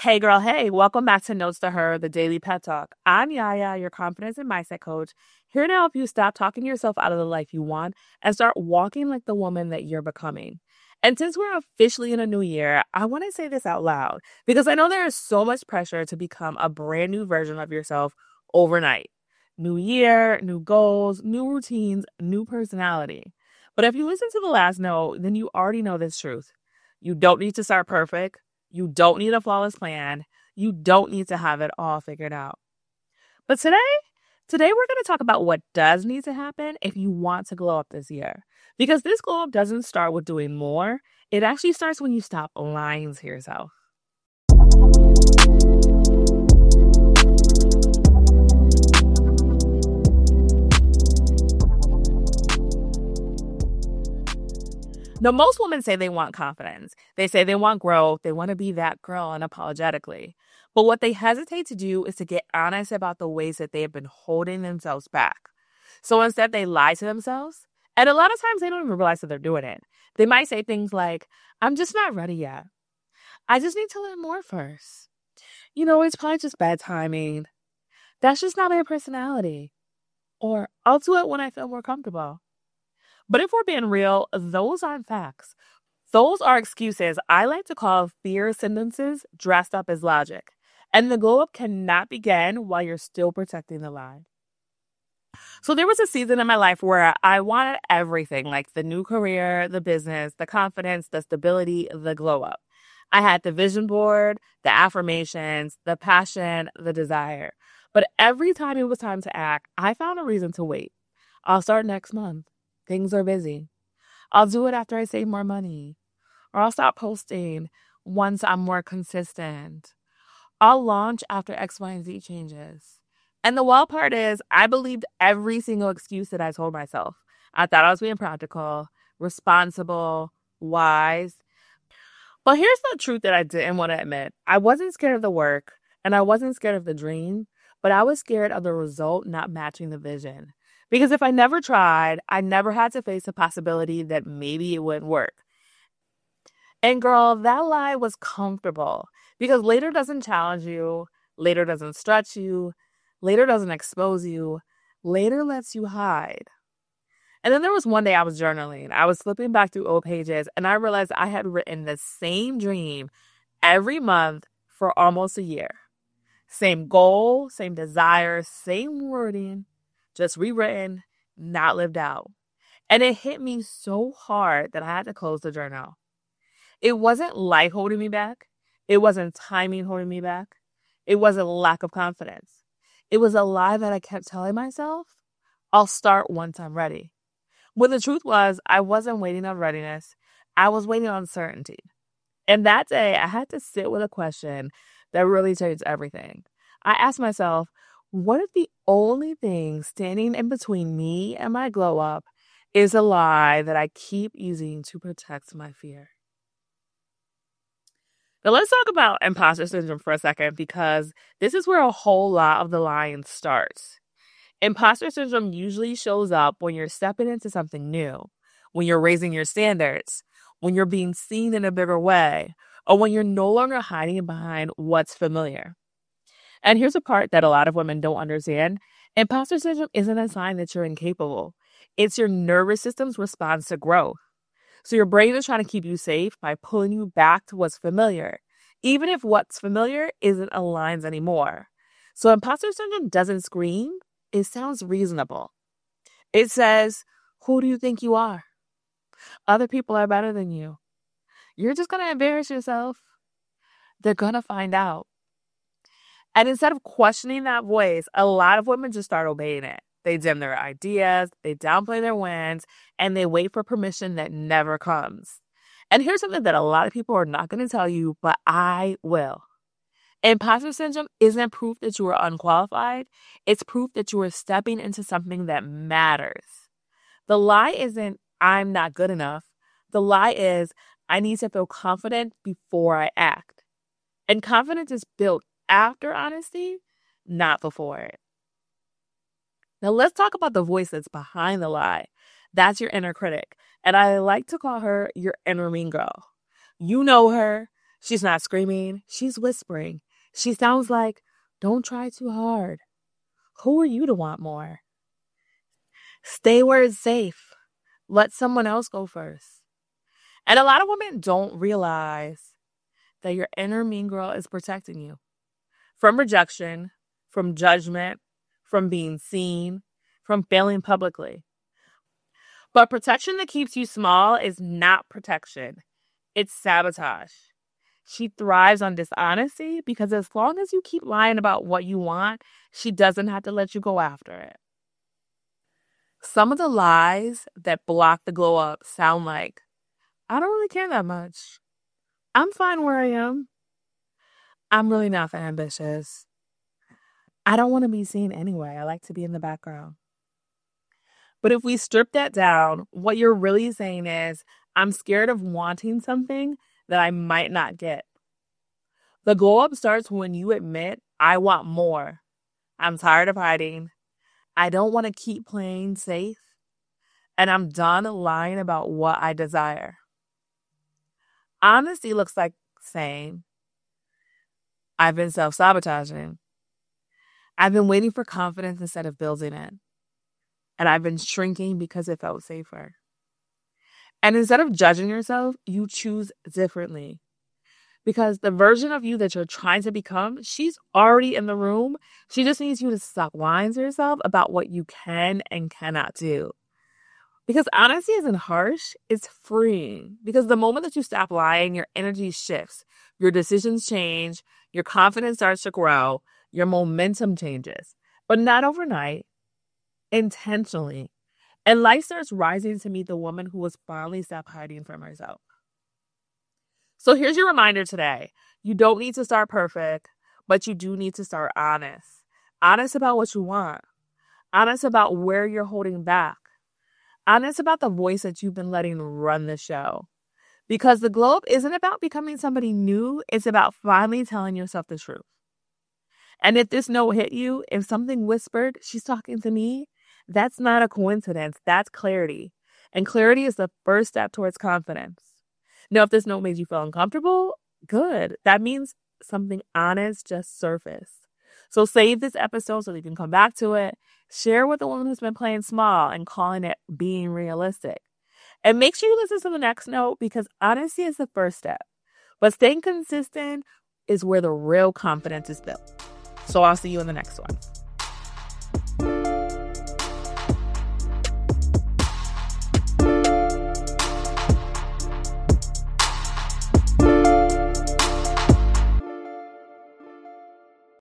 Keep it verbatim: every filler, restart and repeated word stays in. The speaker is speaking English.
Hey girl, hey, welcome back to Notes to Her, the daily pet talk. I'm Yaya, your confidence and mindset coach, here to help you stop talking yourself out of the life you want and start walking like the woman that you're becoming. And since we're officially in a new year, I want to say this out loud because I know there is so much pressure to become a brand new version of yourself overnight. New year, new goals, new routines, new personality. But if you listen to the last note, then you already know this truth. You don't need to start perfect. You don't need a flawless plan. You don't need to have it all figured out. But today, today we're going to talk about what does need to happen if you want to glow up this year. Because this glow up doesn't start with doing more. It actually starts when you stop lying to yourself. Now, most women say they want confidence. They say they want growth. They want to be that girl unapologetically. But what they hesitate to do is to get honest about the ways that they have been holding themselves back. So instead, they lie to themselves. And a lot of times, they don't even realize that they're doing it. They might say things like, I'm just not ready yet. I just need to learn more first. You know, it's probably just bad timing. That's just not my personality. Or I'll do it when I feel more comfortable. But if we're being real, those aren't facts. Those are excuses I like to call fear sentences dressed up as logic. And the glow up cannot begin while you're still protecting the lie. So there was a season in my life where I wanted everything, like the new career, the business, the confidence, the stability, the glow up. I had the vision board, the affirmations, the passion, the desire. But every time it was time to act, I found a reason to wait. I'll start next month. Things are busy. I'll do it after I save more money. Or I'll stop posting once I'm more consistent. I'll launch after X, Y, and Z changes. And the wild part is I believed every single excuse that I told myself. I thought I was being practical, responsible, wise. But here's the truth that I didn't want to admit. I wasn't scared of the work, and I wasn't scared of the dream, but I was scared of the result not matching the vision. Because if I never tried, I never had to face the possibility that maybe it wouldn't work. And girl, that lie was comfortable because later doesn't challenge you, later doesn't stretch you, later doesn't expose you, later lets you hide. And then there was one day I was journaling. I was flipping back through old pages and I realized I had written the same dream every month for almost a year. Same goal, same desire, same wording. Just rewritten, not lived out. And it hit me so hard that I had to close the journal. It wasn't life holding me back. It wasn't timing holding me back. It wasn't lack of confidence. It was a lie that I kept telling myself, I'll start once I'm ready. When the truth was, I wasn't waiting on readiness. I was waiting on certainty. And that day, I had to sit with a question that really changed everything. I asked myself, what if the only thing standing in between me and my glow up is a lie that I keep using to protect my fear? Now let's talk about imposter syndrome for a second because this is where a whole lot of the lying starts. Imposter syndrome usually shows up when you're stepping into something new, when you're raising your standards, when you're being seen in a bigger way, or when you're no longer hiding behind what's familiar. And here's a part that a lot of women don't understand. Imposter syndrome isn't a sign that you're incapable. It's your nervous system's response to growth. So your brain is trying to keep you safe by pulling you back to what's familiar, even if what's familiar isn't aligned anymore. So imposter syndrome doesn't scream. It sounds reasonable. It says, who do you think you are? Other people are better than you. You're just going to embarrass yourself. They're going to find out. And instead of questioning that voice, a lot of women just start obeying it. They dim their ideas, they downplay their wins, and they wait for permission that never comes. And here's something that a lot of people are not going to tell you, but I will. Imposter syndrome isn't proof that you are unqualified. It's proof that you are stepping into something that matters. The lie isn't, I'm not good enough. The lie is, I need to feel confident before I act. And confidence is built after honesty, not before it. Now let's talk about the voice that's behind the lie. That's your inner critic. And I like to call her your inner mean girl. You know her. She's not screaming. She's whispering. She sounds like, don't try too hard. Who are you to want more? Stay where it's safe. Let someone else go first. And a lot of women don't realize that your inner mean girl is protecting you from rejection, from judgment, from being seen, from failing publicly. But protection that keeps you small is not protection. It's sabotage. She thrives on dishonesty because as long as you keep lying about what you want, she doesn't have to let you go after it. Some of the lies that block the glow up sound like, I don't really care that much. I'm fine where I am. I'm really not that ambitious. I don't want to be seen anyway. I like to be in the background. But if we strip that down, what you're really saying is, I'm scared of wanting something that I might not get. The glow up starts when you admit, I want more. I'm tired of hiding. I don't want to keep playing safe. And I'm done lying about what I desire. Honesty looks like saying, I've been self-sabotaging. I've been waiting for confidence instead of building it. And I've been shrinking because it felt safer. And instead of judging yourself, you choose differently. Because the version of you that you're trying to become, she's already in the room. She just needs you to stop lying to yourself about what you can and cannot do. Because honesty isn't harsh, it's freeing. Because the moment that you stop lying, your energy shifts. Your decisions change. Your confidence starts to grow. Your momentum changes. But not overnight. Intentionally. And life starts rising to meet the woman who was finally stopped hiding from herself. So here's your reminder today. You don't need to start perfect, but you do need to start honest. Honest about what you want. Honest about where you're holding back. Honest about the voice that you've been letting run the show. Because the glow up isn't about becoming somebody new. It's about finally telling yourself the truth. And if this note hit you, if something whispered, she's talking to me, that's not a coincidence. That's clarity. And clarity is the first step towards confidence. Now, if this note made you feel uncomfortable, good. That means something honest just surfaced. So save this episode so that you can come back to it. Share with the woman who's been playing small and calling it being realistic. And make sure you listen to the next note because honesty is the first step. But staying consistent is where the real confidence is built. So I'll see you in the next one.